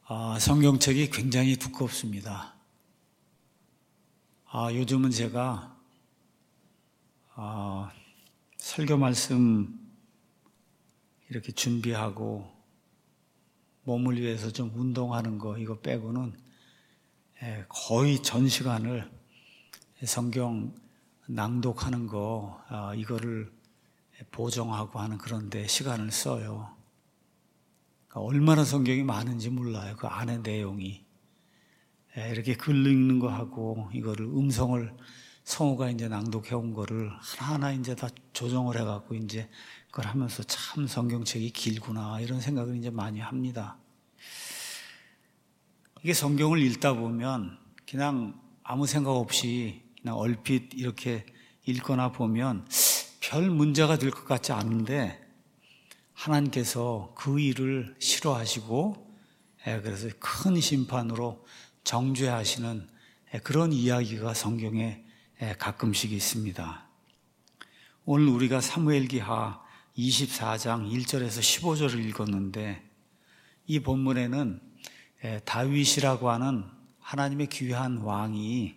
성경책이 굉장히 두껍습니다. 요즘은 제가 설교 말씀 이렇게 준비하고 몸을 위해서 좀 운동하는 거 이거 빼고는 거의 전 시간을 성경 낭독하는 거 이거를 보정하고 하는 그런 데 시간을 써요. 얼마나 성경이 많은지 몰라요. 그 안에 내용이. 이렇게 글 읽는 거 하고 이거를 음성을 성우가 이제 낭독해 온 거를 하나하나 이제 다 조정을 해갖고 이제 그걸 하면서 참 성경책이 길구나 이런 생각을 이제 많이 합니다. 이게 성경을 읽다 보면 그냥 아무 생각 없이 그냥 얼핏 이렇게 읽거나 보면 별 문제가 될 것 같지 않은데 하나님께서 그 일을 싫어하시고 그래서 큰 심판으로 정죄하시는 그런 이야기가 성경에 가끔씩 있습니다. 오늘 우리가 사무엘기하 24장 1절에서 15절을 읽었는데 이 본문에는 다윗이라고 하는 하나님의 귀한 왕이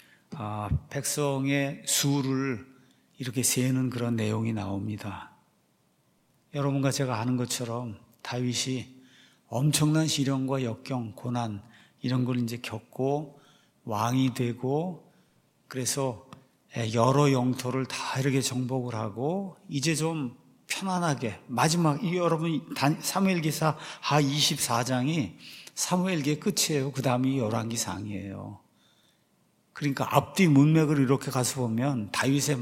백성의 수를 이렇게 세는 그런 내용이 나옵니다. 여러분과 제가 아는 것처럼 다윗이 엄청난 시련과 역경, 고난 이런 걸 이제 겪고 왕이 되고 그래서 여러 영토를 다 이렇게 정복을 하고 이제 좀 편안하게 마지막 여러분 사무엘기사 24장이 사무엘기의 끝이에요. 그 다음이 열왕기상이에요. 그러니까 앞뒤 문맥을 이렇게 가서 보면 다윗의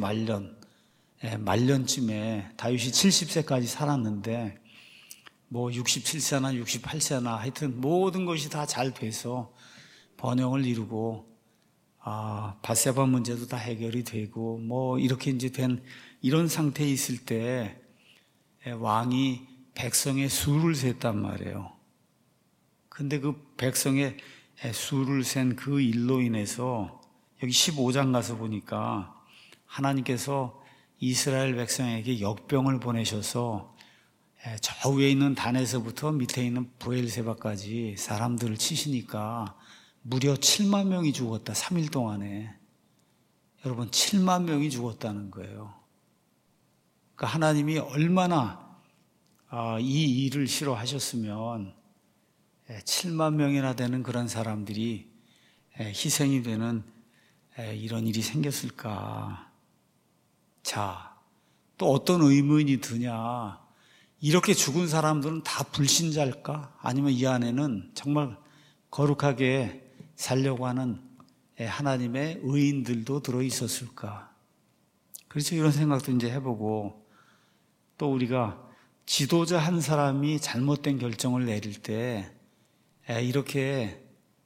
말년쯤에 다윗이 70세까지 살았는데 뭐 67세나 68세나 하여튼 모든 것이 다 잘 돼서 번영을 이루고 밧세바 문제도 다 해결이 되고 뭐 이렇게 이제 된 이런 상태에 있을 때 왕이 백성의 수를 셌단 말이에요. 근데 그 백성의 수를 센 그 일로 인해서 여기 15장 가서 보니까 하나님께서 이스라엘 백성에게 역병을 보내셔서 저 위에 있는 단에서부터 밑에 있는 브엘세바까지 사람들을 치시니까 무려 7만 명이 죽었다. 3일 동안에. 여러분 7만 명이 죽었다는 거예요. 그러니까 하나님이 얼마나 이 일을 싫어하셨으면 7만 명이나 되는 그런 사람들이 희생이 되는 이런 일이 생겼을까. 자, 또 어떤 의문이 드냐. 이렇게 죽은 사람들은 다 불신자일까? 아니면 이 안에는 정말 거룩하게 살려고 하는 하나님의 의인들도 들어있었을까? 그래서 이런 생각도 이제 해보고 또 우리가 지도자 한 사람이 잘못된 결정을 내릴 때 이렇게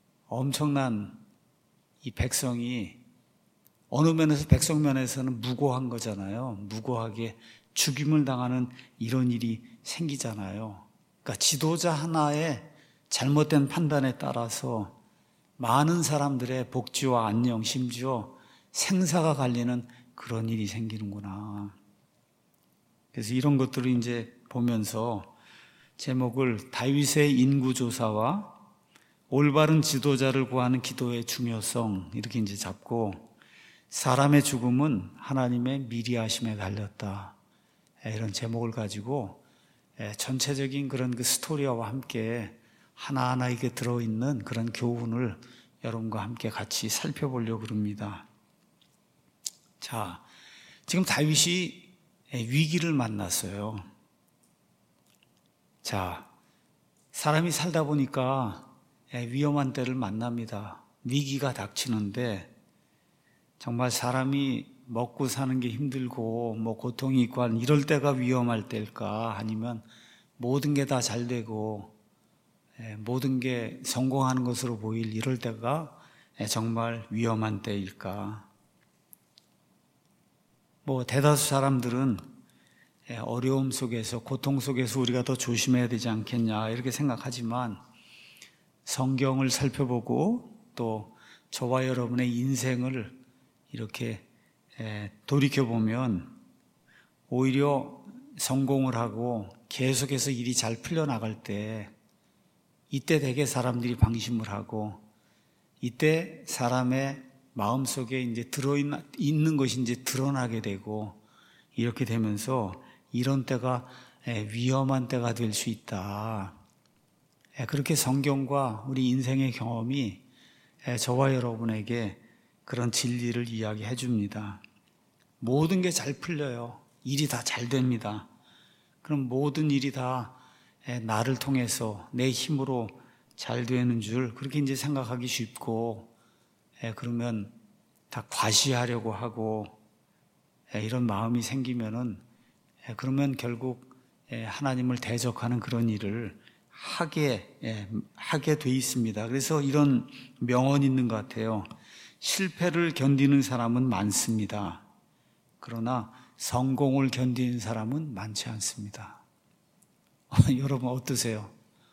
엄청난 이 백성이 어느 면에서 백성 면에서는 무고한 거잖아요. 무고하게 죽임을 당하는 이런 일이 생기잖아요. 그러니까 지도자 하나의 잘못된 판단에 따라서 많은 사람들의 복지와 안녕, 심지어 생사가 갈리는 그런 일이 생기는구나. 그래서 이런 것들을 이제 보면서 제목을 다윗의 인구조사와 올바른 지도자를 구하는 기도의 중요성 이렇게 이제 잡고 사람의 죽음은 하나님의 미리하심에 달렸다. 이런 제목을 가지고 전체적인 그런 그 스토리와 함께 하나하나 이게 들어있는 그런 교훈을 여러분과 함께 같이 살펴보려고 합니다. 자, 지금 다윗이 위기를 만났어요. 자, 사람이 살다 보니까 위험한 때를 만납니다. 위기가 닥치는데 정말 사람이 먹고 사는 게 힘들고 뭐 고통이 있고 이럴 때가 위험할 때일까? 아니면 모든 게 다 잘 되고 모든 게 성공하는 것으로 보일 이럴 때가 정말 위험한 때일까? 뭐 대다수 사람들은 어려움 속에서 고통 속에서 우리가 더 조심해야 되지 않겠냐 이렇게 생각하지만 성경을 살펴보고 또 저와 여러분의 인생을 이렇게 돌이켜보면 오히려 성공을 하고 계속해서 일이 잘 풀려나갈 때 이때 되게 사람들이 방심을 하고, 이때 사람의 마음속에 이제 있는 것이 이제 드러나게 되고, 이렇게 되면서 이런 때가 위험한 때가 될 수 있다. 그렇게 성경과 우리 인생의 경험이 저와 여러분에게 그런 진리를 이야기해 줍니다. 모든 게 잘 풀려요. 일이 다 잘 됩니다. 그럼 모든 일이 다 나를 통해서 내 힘으로 잘 되는 줄 그렇게 이제 생각하기 쉽고, 그러면 다 과시하려고 하고 이런 마음이 생기면은, 그러면 결국 하나님을 대적하는 그런 일을 하게 돼 있습니다. 그래서 이런 명언이 있는 것 같아요. 실패를 견디는 사람은 많습니다. 그러나 성공을 견디는 사람은 많지 않습니다. 여러분 어떠세요?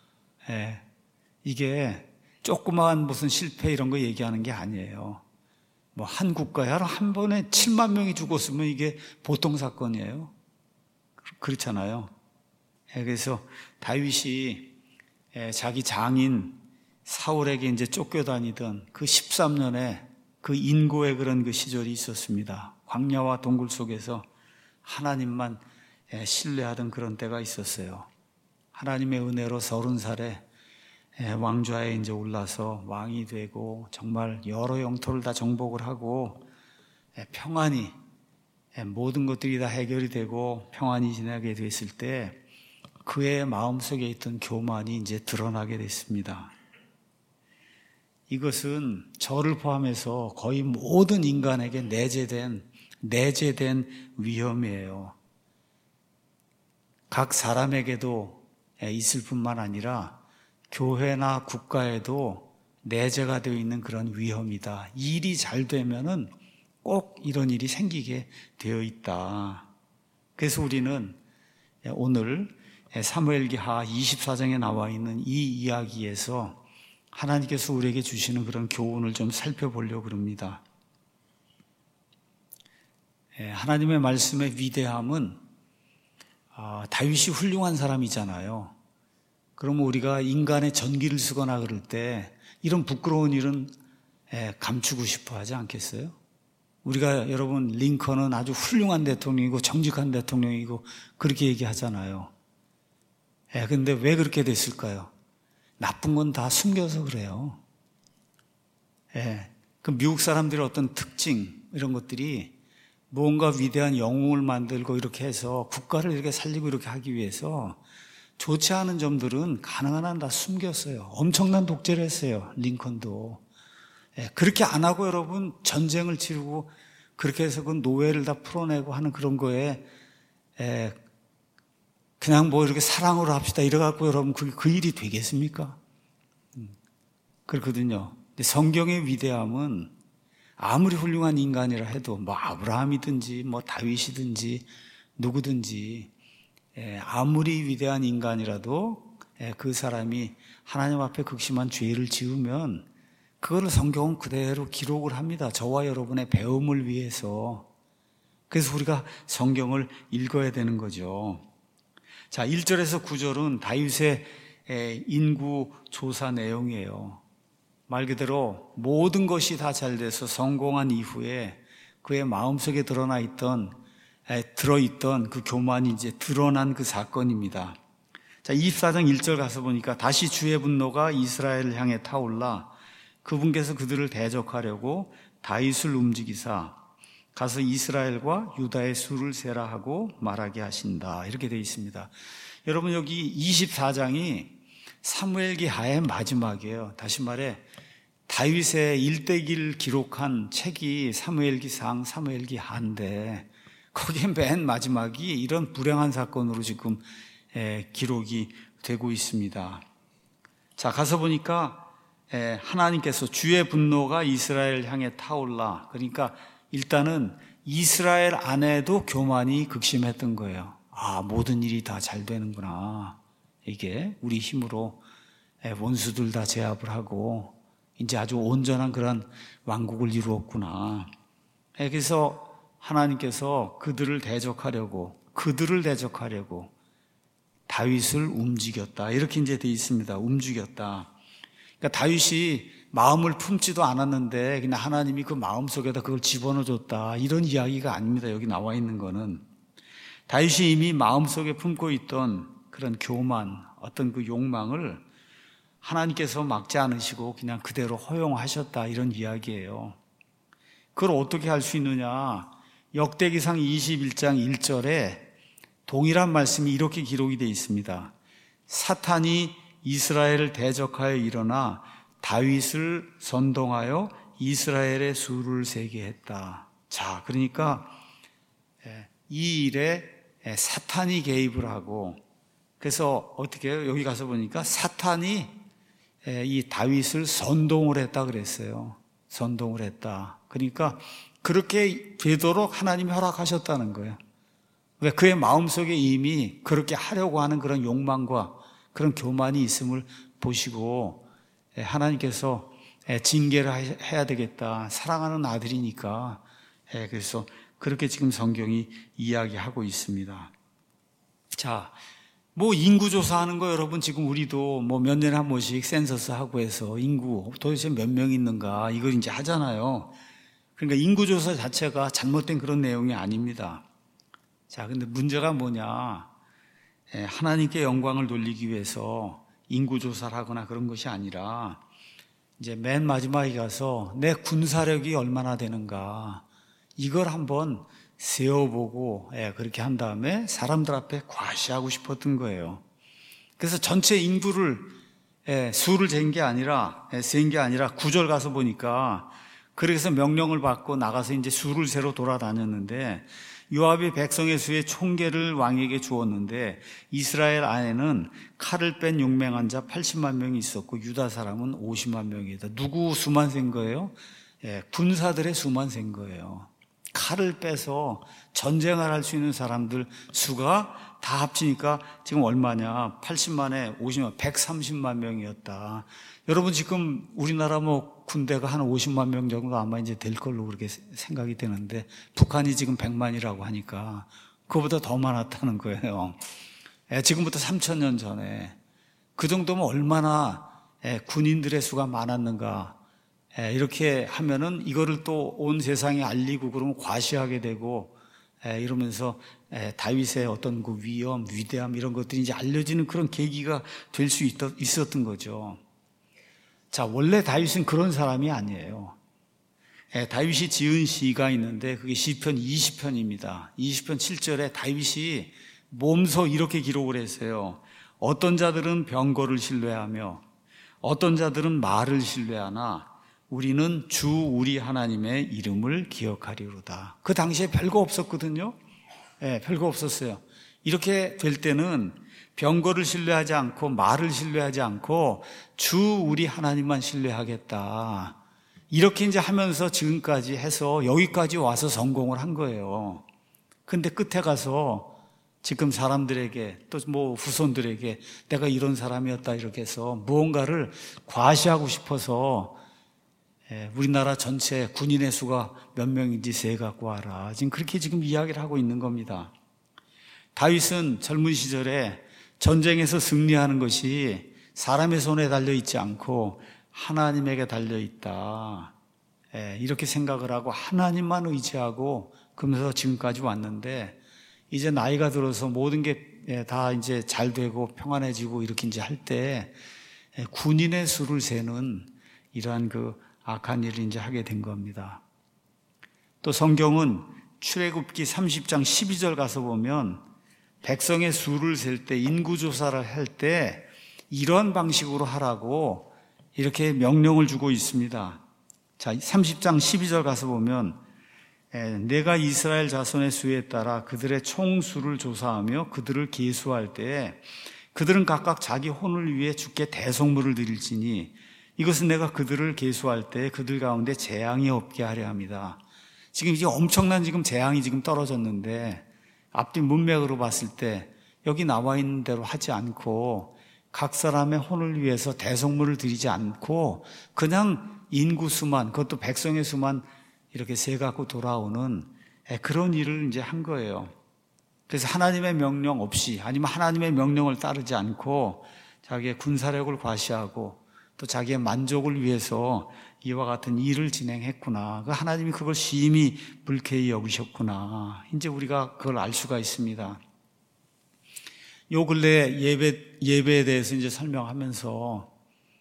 이게 조그마한 무슨 실패 이런 거 얘기하는 게 아니에요. 뭐 한 국가에 한 번에 7만 명이 죽었으면 이게 보통 사건이에요. 그렇잖아요. 그래서 다윗이 자기 장인 사울에게 이제 쫓겨다니던 그 13년에 그 인고의 그런 그 시절이 있었습니다. 광야와 동굴 속에서 하나님만 신뢰하던 그런 때가 있었어요. 하나님의 은혜로 30살에 왕좌에 이제 올라서 왕이 되고 정말 여러 영토를 다 정복을 하고 평안히 모든 것들이 다 해결이 되고 평안히 지나게 됐을 때 그의 마음속에 있던 교만이 이제 드러나게 됐습니다. 이것은 저를 포함해서 거의 모든 인간에게 내재된 위험이에요. 각 사람에게도 있을 뿐만 아니라 교회나 국가에도 내재가 되어 있는 그런 위험이다. 일이 잘 되면은 꼭 이런 일이 생기게 되어 있다. 그래서 우리는 오늘 사무엘기하 24장에 나와 있는 이 이야기에서 하나님께서 우리에게 주시는 그런 교훈을 좀 살펴보려고 합니다. 하나님의 말씀의 위대함은 다윗이 훌륭한 사람이잖아요. 그러면 우리가 인간의 전기를 쓰거나 그럴 때 이런 부끄러운 일은 감추고 싶어 하지 않겠어요? 우리가 여러분 링컨은 아주 훌륭한 대통령이고 정직한 대통령이고 그렇게 얘기하잖아요. 근데 왜 그렇게 됐을까요? 나쁜 건 다 숨겨서 그래요. 그 미국 사람들의 어떤 특징 이런 것들이 무언가 위대한 영웅을 만들고 이렇게 해서 국가를 이렇게 살리고 이렇게 하기 위해서 좋지 않은 점들은 가능한 한 다 숨겼어요. 엄청난 독재를 했어요. 링컨도. 그렇게 안 하고 여러분 전쟁을 치르고 그렇게 해서 그 노예를 다 풀어내고 하는 그런 거에 그냥 뭐 이렇게 사랑으로 합시다 이래갖고 여러분 그 일이 되겠습니까? 그렇거든요. 근데 성경의 위대함은 아무리 훌륭한 인간이라 해도 뭐 아브라함이든지 뭐 다윗이든지 누구든지 아무리 위대한 인간이라도 그 사람이 하나님 앞에 극심한 죄를 지으면 그거를 성경은 그대로 기록을 합니다. 저와 여러분의 배움을 위해서. 그래서 우리가 성경을 읽어야 되는 거죠. 자, 1절에서 9절은 다윗의 인구 조사 내용이에요. 말 그대로 모든 것이 다 잘 돼서 성공한 이후에 그의 마음속에 들어있던 그 교만이 이제 드러난 그 사건입니다. 자, 24장 1절 가서 보니까 다시 주의 분노가 이스라엘을 향해 타올라 그분께서 그들을 대적하려고 다윗을 움직이사 가서 이스라엘과 유다의 수를 세라 하고 말하게 하신다. 이렇게 되어 있습니다. 여러분 여기 24장이 사무엘기하의 마지막이에요. 다시 말해 다윗의 일대기를 기록한 책이 사무엘기상, 사무엘기하인데 거기에 맨 마지막이 이런 불행한 사건으로 지금 기록이 되고 있습니다. 자, 가서 보니까 하나님께서 주의 분노가 이스라엘 향해 타올라. 그러니까 일단은 이스라엘 안에도 교만이 극심했던 거예요. 모든 일이 다 잘 되는구나. 이게 우리 힘으로 원수들 다 제압을 하고 이제 아주 온전한 그런 왕국을 이루었구나. 그래서 하나님께서 그들을 대적하려고 다윗을 움직였다. 이렇게 이제 되어 있습니다. 움직였다. 그러니까 다윗이 마음을 품지도 않았는데 그냥 하나님이 그 마음속에다 그걸 집어넣어줬다. 이런 이야기가 아닙니다. 여기 나와 있는 거는. 다윗이 이미 마음속에 품고 있던 그런 교만, 어떤 그 욕망을 하나님께서 막지 않으시고 그냥 그대로 허용하셨다. 이런 이야기예요. 그걸 어떻게 할 수 있느냐? 역대기상 21장 1절에 동일한 말씀이 이렇게 기록이 되어 있습니다. 사탄이 이스라엘을 대적하여 일어나 다윗을 선동하여 이스라엘의 수를 세게 했다. 자, 그러니까 이 일에 사탄이 개입을 하고, 그래서 어떻게 해요? 여기 가서 보니까 사탄이 이 다윗을 선동을 했다 그랬어요. 선동을 했다. 그러니까 그렇게 되도록 하나님이 허락하셨다는 거예요. 그러니까 그의 마음속에 이미 그렇게 하려고 하는 그런 욕망과 그런 교만이 있음을 보시고 하나님께서 징계를 해야 되겠다. 사랑하는 아들이니까. 그래서 그렇게 지금 성경이 이야기하고 있습니다. 자, 뭐 인구조사하는 거 여러분 지금 우리도 뭐 몇 년에 한 번씩 센서스 하고 해서 인구 도대체 몇 명 있는가 이걸 이제 하잖아요. 그러니까 인구조사 자체가 잘못된 그런 내용이 아닙니다. 자, 근데 문제가 뭐냐? 하나님께 영광을 돌리기 위해서 인구조사를 하거나 그런 것이 아니라 이제 맨 마지막에 가서 내 군사력이 얼마나 되는가 이걸 한번 세어보고 그렇게 한 다음에 사람들 앞에 과시하고 싶었던 거예요. 그래서 전체 인구를 수를 센 게 아니라 9절 가서 보니까 그래서 명령을 받고 나가서 이제 수를 세러 돌아다녔는데 요압이 백성의 수의 총계를 왕에게 주었는데 이스라엘 안에는 칼을 뺀 용맹한 자 80만 명이 있었고 유다 사람은 50만 명이다. 누구 수만 센 거예요? 군사들의 수만 센 거예요. 칼을 빼서 전쟁을 할 수 있는 사람들 수가 다 합치니까 지금 얼마냐? 80만에 50만, 130만 명이었다. 여러분 지금 우리나라 뭐 군대가 한 50만 명 정도 아마 이제 될 걸로 그렇게 생각이 되는데 북한이 지금 100만이라고 하니까 그거보다 더 많았다는 거예요. 지금부터 3,000년 전에 그 정도면 얼마나 군인들의 수가 많았는가. 이렇게 하면은 이거를 또 온 세상에 알리고 그러면 과시하게 되고 이러면서 다윗의 어떤 그 위엄, 위대함 이런 것들이 이제 알려지는 그런 계기가 될 수 있었던 거죠. 자, 원래 다윗은 그런 사람이 아니에요. 다윗이 지은 시가 있는데 그게 시편 20편입니다. 20편 7절에 다윗이 몸소 이렇게 기록을 했어요. 어떤 자들은 병거를 신뢰하며 어떤 자들은 말을 신뢰하나 우리는 주 우리 하나님의 이름을 기억하리로다. 그 당시에 별거 없었거든요. 별거 없었어요. 이렇게 될 때는 병거를 신뢰하지 않고 말을 신뢰하지 않고 주 우리 하나님만 신뢰하겠다. 이렇게 이제 하면서 지금까지 해서 여기까지 와서 성공을 한 거예요. 근데 끝에 가서 지금 사람들에게 또 뭐 후손들에게 내가 이런 사람이었다 이렇게 해서 무언가를 과시하고 싶어서 우리나라 전체 군인의 수가 몇 명인지 세 갖고 와라. 지금 그렇게 지금 이야기를 하고 있는 겁니다. 다윗은 젊은 시절에 전쟁에서 승리하는 것이 사람의 손에 달려 있지 않고 하나님에게 달려 있다. 이렇게 생각을 하고 하나님만 의지하고 그러면서 지금까지 왔는데 이제 나이가 들어서 모든 게 다 이제 잘 되고 평안해지고 이렇게 이제 할 때 군인의 수를 세는 이러한 그 악한 일을 이제 하게 된 겁니다. 또 성경은 출애굽기 30장 12절 가서 보면 백성의 수를 셀 때 인구조사를 할 때 이런 방식으로 하라고 이렇게 명령을 주고 있습니다. 자, 30장 12절 가서 보면 내가 이스라엘 자손의 수에 따라 그들의 총수를 조사하며 그들을 계수할 때 그들은 각각 자기 혼을 위해 주께 대속물을 드릴지니 이것은 내가 그들을 계수할 때 그들 가운데 재앙이 없게 하려 합니다. 지금 이게 엄청난 지금 재앙이 지금 떨어졌는데 앞뒤 문맥으로 봤을 때 여기 나와 있는 대로 하지 않고 각 사람의 혼을 위해서 대속물을 드리지 않고 그냥 인구 수만, 그것도 백성의 수만 이렇게 세 갖고 돌아오는 그런 일을 이제 한 거예요. 그래서 하나님의 명령 없이, 아니면 하나님의 명령을 따르지 않고 자기의 군사력을 과시하고 또 자기의 만족을 위해서 이와 같은 일을 진행했구나. 하나님이 그걸 심히 불쾌히 여기셨구나. 이제 우리가 그걸 알 수가 있습니다. 요 근래 예배에 대해서 이제 설명하면서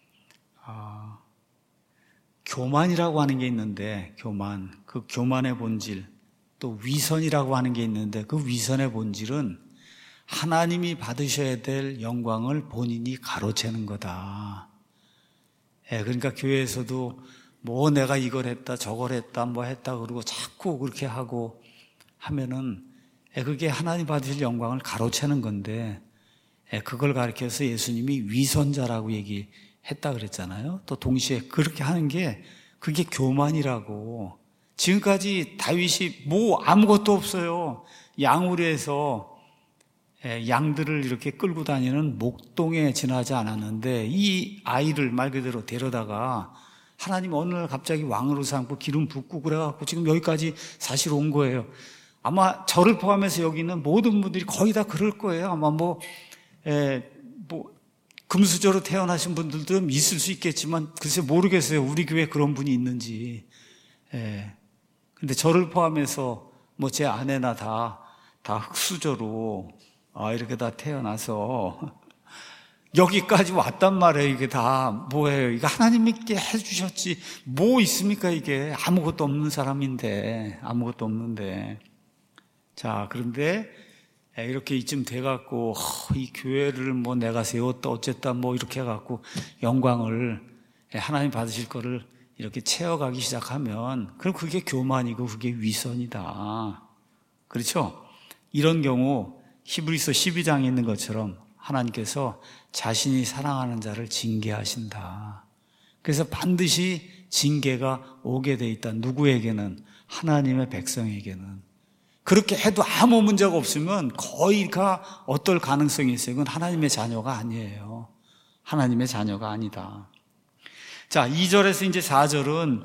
교만이라고 하는 게 있는데, 그 교만의 본질, 또 위선이라고 하는 게 있는데, 그 위선의 본질은 하나님이 받으셔야 될 영광을 본인이 가로채는 거다. 그러니까 교회에서도 뭐 내가 이걸 했다 저걸 했다 뭐 했다 그러고 자꾸 그렇게 하고 하면은 그게 하나님 받으실 영광을 가로채는 건데, 그걸 가리켜서 예수님이 위선자라고 얘기했다 그랬잖아요. 또 동시에 그렇게 하는 게 그게 교만이라고. 지금까지 다윗이 뭐 아무것도 없어요. 양우리에서 양들을 이렇게 끌고 다니는 목동에 지나지 않았는데, 이 아이를 말 그대로 데려다가 하나님 어느 날 갑자기 왕으로 삼고 기름 붓고 그래갖고 지금 여기까지 사실 온 거예요. 아마 저를 포함해서 여기 있는 모든 분들이 거의 다 그럴 거예요. 아마 금수저로 태어나신 분들도 있을 수 있겠지만 글쎄 모르겠어요. 우리 교회에 그런 분이 있는지. 근데 저를 포함해서 제 아내나 다 흙수저로 이렇게 다 태어나서 여기까지 왔단 말이에요. 이게 다 뭐예요? 이거 하나님께 해주셨지 뭐 있습니까? 이게 아무것도 없는 사람인데, 아무것도 없는데. 자, 그런데 이렇게 이쯤 돼갖고 이 교회를 내가 세웠다 어쨌다 이렇게 해갖고 영광을 하나님 받으실 거를 이렇게 채워가기 시작하면 그럼 그게 교만이고 그게 위선이다. 그렇죠? 이런 경우 히브리서 12장에 있는 것처럼 하나님께서 자신이 사랑하는 자를 징계하신다. 그래서 반드시 징계가 오게 돼 있다. 누구에게는? 하나님의 백성에게는. 그렇게 해도 아무 문제가 없으면 거의가 어떨 가능성이 있어요. 이건 하나님의 자녀가 아니에요. 하나님의 자녀가 아니다. 자, 2절에서 이제 4절은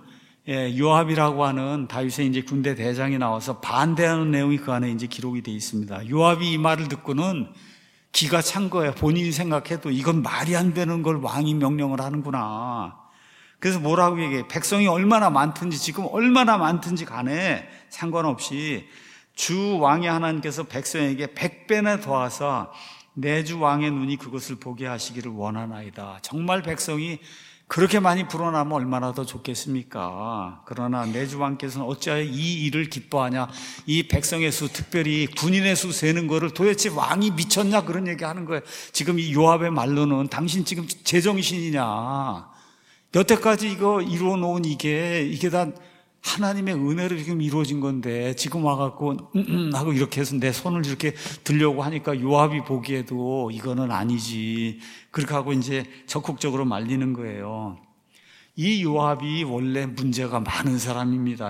요압이라고 하는 다윗의 이제 군대 대장이 나와서 반대하는 내용이 그 안에 이제 기록이 되어 있습니다. 요압이 이 말을 듣고는 기가 찬 거예요. 본인이 생각해도 이건 말이 안 되는 걸 왕이 명령을 하는구나. 그래서 뭐라고 얘기해? 백성이 얼마나 많든지, 지금 얼마나 많든지 간에 상관없이 주 왕의 하나님께서 백성에게 100배나 더하사 내 주 왕의 눈이 그것을 보게 하시기를 원하나이다. 정말 백성이 그렇게 많이 불어나면 얼마나 더 좋겠습니까? 그러나 내 주 왕께서는 어찌하여 이 일을 기뻐하냐? 이 백성의 수, 특별히 군인의 수 세는 거를 도대체 왕이 미쳤냐? 그런 얘기 하는 거예요. 지금 이 요압의 말로는 당신 지금 제정신이냐? 여태까지 이거 이루어 놓은 이게 다 하나님의 은혜로 지금 이루어진 건데 지금 와갖고 하고 이렇게 해서 내 손을 이렇게 들려고 하니까 요압이 보기에도 이거는 아니지. 그렇게 하고 이제 적극적으로 말리는 거예요. 이 요압이 원래 문제가 많은 사람입니다.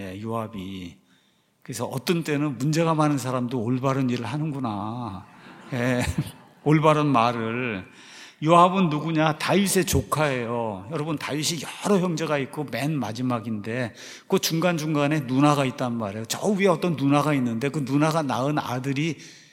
요압이. 그래서 어떤 때는 문제가 많은 사람도 올바른 일을 하는구나. 올바른 말을. 요압은 누구냐? 다윗의 조카예요. 여러분, 다윗이 여러 형제가 있고 맨 마지막인데 그 중간중간에 누나가 있단 말이에요. 저 위에 어떤 누나가 있는데 그 누나가 낳은 아들의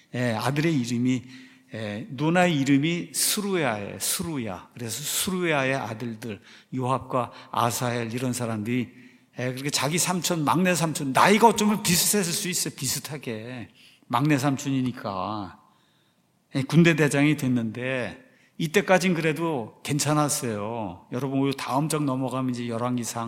이름이 누나의 이름이 스루야예요. 스루야. 그래서 스루야의 아들들 요압과 아사헬 이런 사람들이 그렇게 자기 삼촌, 막내 삼촌, 나이가 어쩌면 비슷했을 수 있어요. 비슷하게. 막내 삼촌이니까 군대 대장이 됐는데 이때까진 그래도 괜찮았어요. 여러분, 다음 장 넘어가면 이제 열왕기상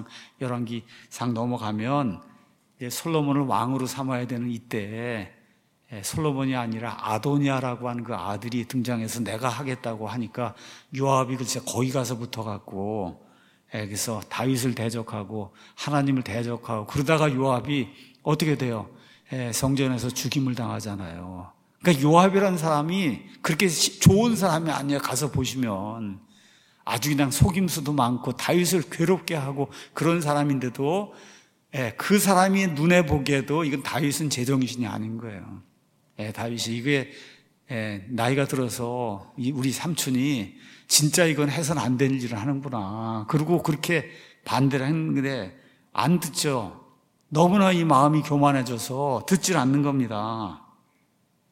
넘어가면 이제 솔로몬을 왕으로 삼아야 되는 이때 솔로몬이 아니라 아도니아라고 하는 그 아들이 등장해서 내가 하겠다고 하니까 요압이 글쎄 거기 가서 붙어갖고 그래서 다윗을 대적하고 하나님을 대적하고 그러다가 요압이 어떻게 돼요? 성전에서 죽임을 당하잖아요. 그러니까 요압이라는 사람이 그렇게 좋은 사람이 아니에요. 가서 보시면 아주 그냥 속임수도 많고 다윗을 괴롭게 하고 그런 사람인데도 그 사람이 눈에 보기에도 이건 다윗은 제정신이 아닌 거예요. 다윗이 이게 나이가 들어서 우리 삼촌이 진짜 이건 해서는 안 될 일을 하는구나. 그리고 그렇게 반대를 했는데 안 듣죠. 너무나 이 마음이 교만해져서 듣질 않는 겁니다.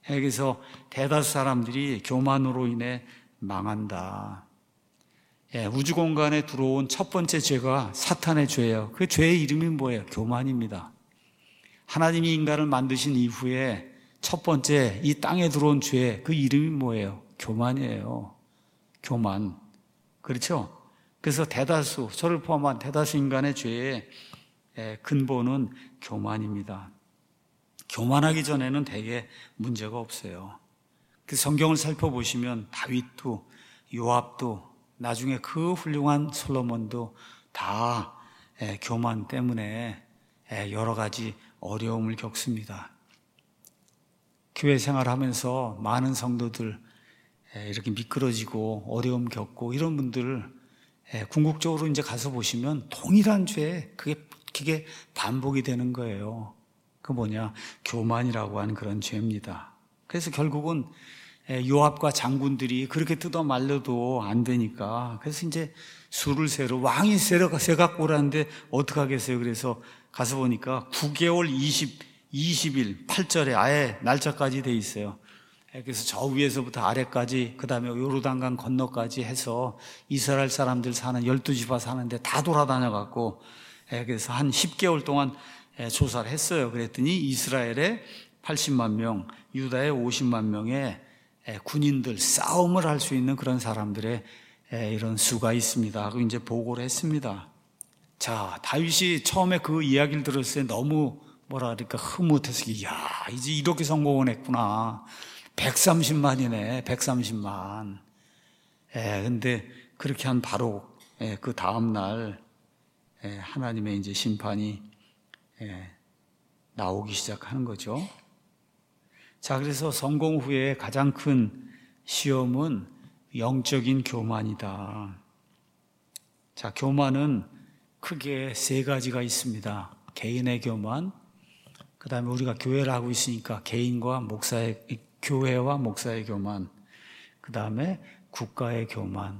그래서 대다수 사람들이 교만으로 인해 망한다. 우주 공간에 들어온 첫 번째 죄가 사탄의 죄예요. 그 죄의 이름이 뭐예요? 교만입니다. 하나님이 인간을 만드신 이후에 첫 번째 이 땅에 들어온 죄, 그 이름이 뭐예요? 교만이에요. 교만. 그렇죠? 그래서 대다수, 저를 포함한 대다수 인간의 죄의 근본은 교만입니다. 교만하기 전에는 대개 문제가 없어요. 그 성경을 살펴보시면 다윗도, 요압도, 나중에 그 훌륭한 솔로몬도 다 교만 때문에 여러 가지 어려움을 겪습니다. 교회 생활하면서 많은 성도들 이렇게 미끄러지고 어려움 겪고 이런 분들을 궁극적으로 이제 가서 보시면 동일한 죄, 그게 반복이 되는 거예요. 그 뭐냐? 교만이라고 하는 그런 죄입니다. 그래서 결국은 요압과 장군들이 그렇게 뜯어 말려도 안 되니까 그래서 이제 수를 세러 왕이 세갖고 오라는데 어떡하겠어요. 그래서 가서 보니까 9개월 20일 8절에 아예 날짜까지 돼 있어요. 그래서 저 위에서부터 아래까지 그 다음에 요르단강 건너까지 해서 이스라엘 사람들 사는 12지파 사는데 다 돌아다녀갖고 그래서 한 10개월 동안 조사를 했어요. 그랬더니 이스라엘에 80만 명, 유다에 50만 명의 군인들, 싸움을 할 수 있는 그런 사람들의 이런 수가 있습니다 하고 이제 보고를 했습니다. 자, 다윗이 처음에 그 이야기를 들었을 때 너무 뭐라 그럴까 흐뭇해서 이제 이렇게 성공을 했구나. 130만이네, 130만. 근데 그렇게 한 바로 그 다음날 하나님의 이제 심판이 나오기 시작하는 거죠. 자, 그래서 성공 후에 가장 큰 시험은 영적인 교만이다. 자, 교만은 크게 세 가지가 있습니다. 개인의 교만, 그 다음에 우리가 교회를 하고 있으니까 교회와 목사의 교만, 그 다음에 국가의 교만.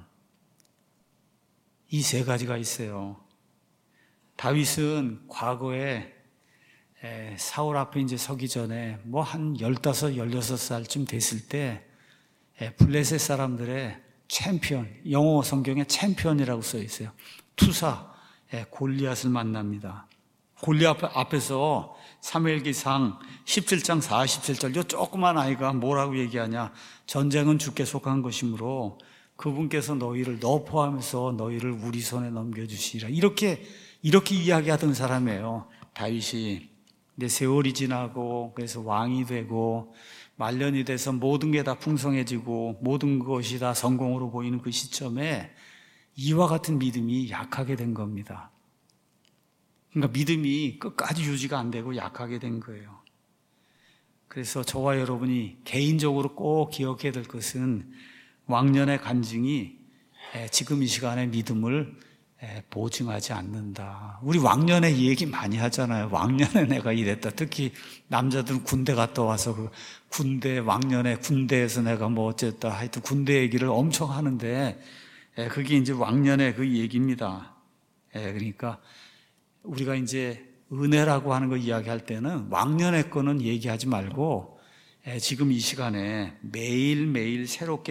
이 세 가지가 있어요. 다윗은 과거에 사울 앞에 이제 서기 전에 뭐 한 15, 16살쯤 됐을 때 블레셋 사람들의 챔피언, 영어 성경에 챔피언이라고 써 있어요. 투사, 골리앗을 만납니다. 골리앗 앞에서 사무엘기상 17장 47절 요 조그만 아이가 뭐라고 얘기하냐. 전쟁은 주께 속한 것이므로 그분께서 너 포함해서 너희를 우리 손에 넘겨주시리라. 이렇게 이야기하던 사람이에요. 다윗이. 근데 세월이 지나고 그래서 왕이 되고 말년이 돼서 모든 게 다 풍성해지고 모든 것이 다 성공으로 보이는 그 시점에 이와 같은 믿음이 약하게 된 겁니다. 그러니까 믿음이 끝까지 유지가 안 되고 약하게 된 거예요. 그래서 저와 여러분이 개인적으로 꼭 기억해야 될 것은 왕년의 간증이 지금 이 시간에 믿음을 보증하지 않는다. 우리 왕년에 얘기 많이 하잖아요. 왕년에 내가 이랬다. 특히 남자들은 군대 갔다 와서 그 왕년에 군대에서 내가 뭐 어쨌다. 하여튼 군대 얘기를 엄청 하는데 그게 이제 왕년의 그 얘기입니다. 그러니까 우리가 이제 은혜라고 하는 거 이야기할 때는 왕년의 거는 얘기하지 말고 지금 이 시간에 매일매일 새롭게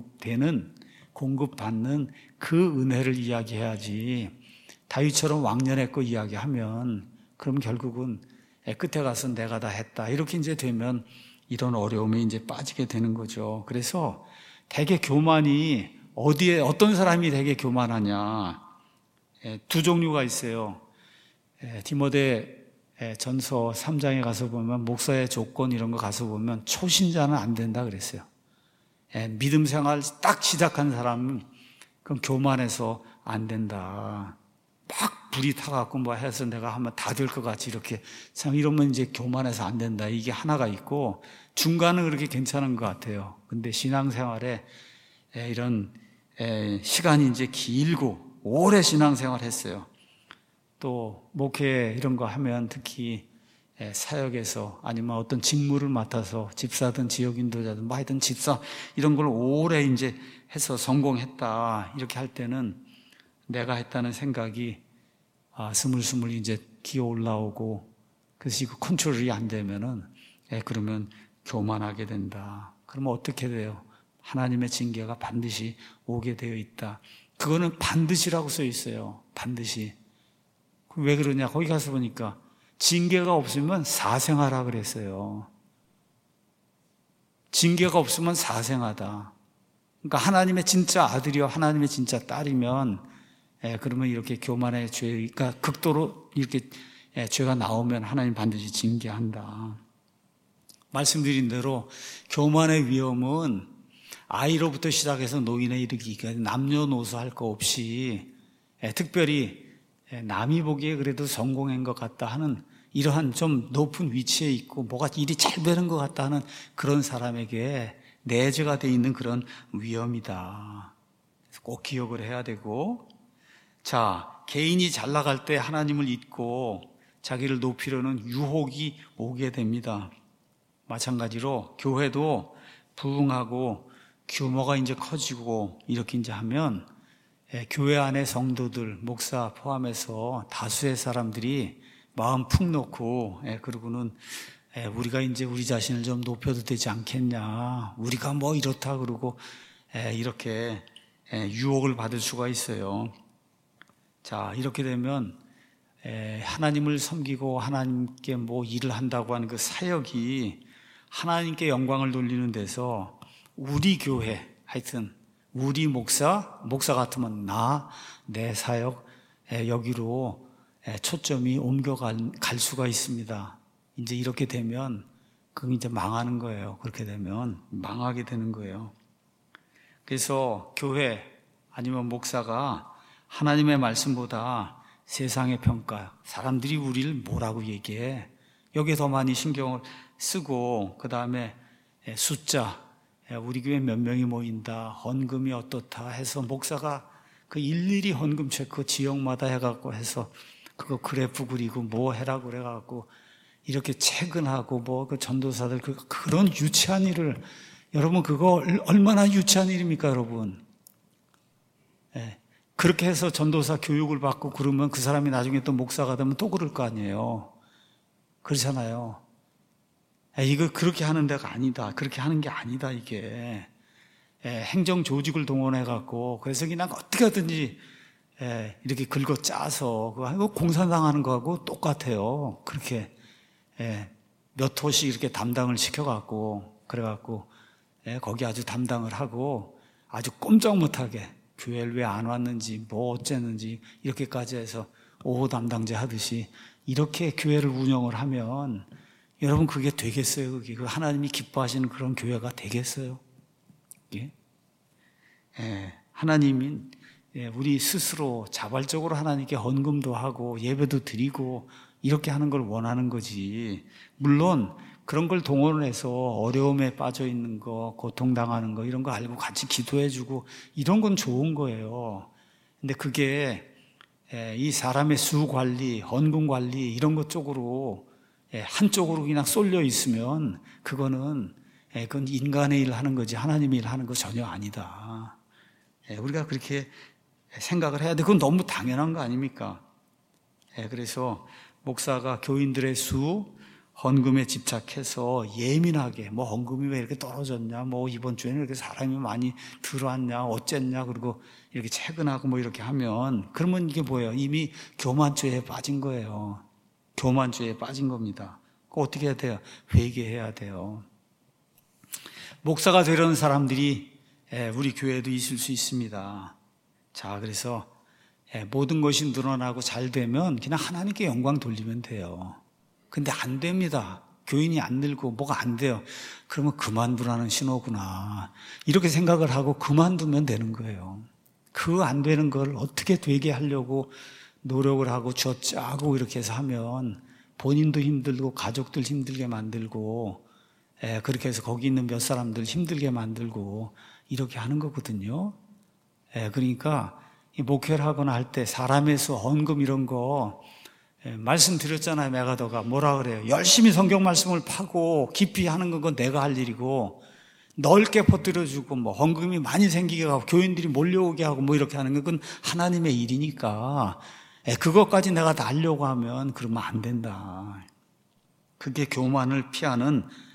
공급받는 그 은혜를 이야기해야지. 다윗처럼 왕년의 거 이야기하면 그럼 결국은 끝에 가서 내가 다 했다 이렇게 이제 되면 이런 어려움에 이제 빠지게 되는 거죠. 그래서 되게 교만이 어떤 사람이 되게 교만하냐. 두 종류가 있어요. 디모데 전서 3장에 가서 보면 목사의 조건 이런 거 가서 보면 초신자는 안 된다 그랬어요. 믿음 생활 딱 시작한 사람은 그럼 교만해서 안 된다. 막 불이 타갖고 뭐 해서 내가 하면 다 될 것 같이 이렇게 이러면 이제 교만해서 안 된다. 이게 하나가 있고 중간은 그렇게 괜찮은 것 같아요. 근데 신앙생활에 이런 시간이 이제 길고 오래 신앙생활 했어요. 또 목회 이런 거 하면 특히 사역에서 아니면 어떤 직무를 맡아서 집사든 지역인도자든 뭐 하여튼 집사 이런 걸 오래 이제 해서 성공했다 이렇게 할 때는 내가 했다는 생각이 스물스물 이제 기어 올라오고 그래서 이거 컨트롤이 안 되면은 그러면 교만하게 된다. 그러면 어떻게 돼요? 하나님의 징계가 반드시 오게 되어 있다. 그거는 반드시라고 써 있어요. 반드시. 왜 그러냐? 거기 가서 보니까 징계가 없으면 사생하라 그랬어요. 징계가 없으면 사생하다. 그러니까 하나님의 진짜 아들이요, 하나님의 진짜 딸이면, 그러면 이렇게 교만의 죄가 극도로 이렇게 죄가 나오면 하나님 반드시 징계한다. 말씀드린 대로 교만의 위험은 아이로부터 시작해서 노인에 이르기까지 남녀노소 할 거 없이 특별히 남이 보기에 그래도 성공한 것 같다 하는 이러한 좀 높은 위치에 있고 뭐가 일이 잘 되는 것 같다 하는 그런 사람에게 내재가 되어 있는 그런 위험이다. 그래서 꼭 기억을 해야 되고, 자, 개인이 잘 나갈 때 하나님을 잊고 자기를 높이려는 유혹이 오게 됩니다. 마찬가지로 교회도 부흥하고 규모가 이제 커지고 이렇게 이제 하면 교회 안에 성도들, 목사 포함해서 다수의 사람들이 마음 푹 놓고 그러고는 우리가 이제 우리 자신을 좀 높여도 되지 않겠냐, 우리가 뭐 이렇다 그러고 이렇게 유혹을 받을 수가 있어요. 자, 이렇게 되면 하나님을 섬기고 하나님께 뭐 일을 한다고 하는 그 사역이 하나님께 영광을 돌리는 데서 우리 교회, 하여튼 우리 목사 같으면 내 사역 여기로 초점이 옮겨갈 수가 있습니다. 이제 이렇게 되면 그건 이제 망하는 거예요. 그렇게 되면 망하게 되는 거예요. 그래서 교회 아니면 목사가 하나님의 말씀보다 세상의 평가, 사람들이 우리를 뭐라고 얘기해, 여기에 더 많이 신경을 쓰고, 그 다음에 숫자, 우리 교회 몇 명이 모인다, 헌금이 어떻다 해서 목사가 그 일일이 헌금 체크 지역마다 해갖고 해서 그거 그래프 그리고 뭐 해라고 그래갖고 이렇게 체근하고 뭐 그 전도사들 그런 유치한 일을, 여러분 그거 얼마나 유치한 일입니까, 여러분? 그렇게 해서 전도사 교육을 받고 그러면 그 사람이 나중에 또 목사가 되면 또 그럴 거 아니에요. 그렇잖아요. 이거 그렇게 하는 데가 아니다. 그렇게 하는 게 아니다, 이게. 행정 조직을 동원해갖고, 그래서 그냥 어떻게 하든지, 이렇게 긁어 짜서, 그거 공산당하는 거하고 똑같아요. 그렇게, 몇 호씩 이렇게 담당을 시켜갖고, 그래갖고, 거기 아주 담당을 하고, 아주 꼼짝 못하게, 교회를 왜 안 왔는지, 뭐 어쨌는지, 이렇게까지 해서 오호 담당제 하듯이, 이렇게 교회를 운영을 하면, 여러분 그게 되겠어요? 그게 하나님이 기뻐하시는 그런 교회가 되겠어요? 예? 하나님인 우리 스스로 자발적으로 하나님께 헌금도 하고 예배도 드리고 이렇게 하는 걸 원하는 거지. 물론 그런 걸 동원해서 어려움에 빠져 있는 거, 고통당하는 거 이런 거 알고 같이 기도해주고 이런 건 좋은 거예요. 근데 그게 이 사람의 수 관리, 헌금 관리 이런 것 쪽으로 한쪽으로 그냥 쏠려 있으면 그건 인간의 일을 하는 거지 하나님의 일을 하는 거 전혀 아니다. 우리가 그렇게 생각을 해야 돼. 그건 너무 당연한 거 아닙니까? 그래서 목사가 교인들의 수, 헌금에 집착해서 예민하게 뭐 헌금이 왜 이렇게 떨어졌냐, 뭐 이번 주에는 이렇게 사람이 많이 들어왔냐, 어쨌냐, 그리고 이렇게 체근하고 뭐 이렇게 하면 그러면 이게 뭐예요? 이미 교만죄에 빠진 거예요. 교만죄에 빠진 겁니다. 그거 어떻게 해야 돼요? 회개해야 돼요. 목사가 되려는 사람들이 우리 교회에도 있을 수 있습니다. 자, 그래서 모든 것이 늘어나고 잘 되면 그냥 하나님께 영광 돌리면 돼요. 근데 안 됩니다. 교인이 안 늘고 뭐가 안 돼요. 그러면 그만두라는 신호구나. 이렇게 생각을 하고 그만두면 되는 거예요. 그 안 되는 걸 어떻게 되게 하려고 노력을 하고 쥐어짜고 이렇게 해서 하면 본인도 힘들고 가족들 힘들게 만들고 그렇게 해서 거기 있는 몇 사람들 힘들게 만들고 이렇게 하는 거거든요. 그러니까 이 목회를 하거나 할 때 사람의 수, 헌금 이런 거 말씀드렸잖아요. 메가더가 뭐라 그래요? 열심히 성경 말씀을 파고 깊이 하는 건 내가 할 일이고 넓게 퍼뜨려주고 뭐 헌금이 많이 생기게 하고 교인들이 몰려오게 하고 뭐 이렇게 하는 건 하나님의 일이니까 그것까지 내가 다 하려고 하면 그러면 안 된다. 그게 교만을 피하는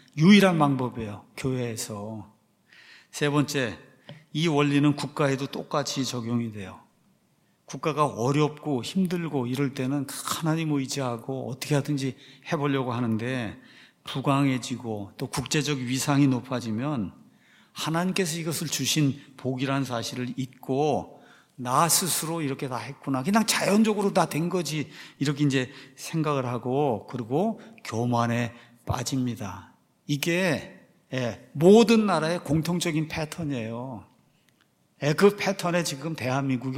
유일한 방법이에요, 교회에서. 세 번째, 이 원리는 국가에도 똑같이 적용이 돼요. 국가가 어렵고 힘들고 이럴 때는 하나님 의지하고 어떻게 하든지 해보려고 하는데, 부강해지고 또 국제적 위상이 높아지면 하나님께서 이것을 주신 복이라는 사실을 잊고 나 스스로 이렇게 다 했구나, 그냥 자연적으로 다 된 거지, 이렇게 이제 생각을 하고, 그리고 교만에 빠집니다. 이게 모든 나라의 공통적인 패턴이에요. 그 패턴에 지금 대한민국이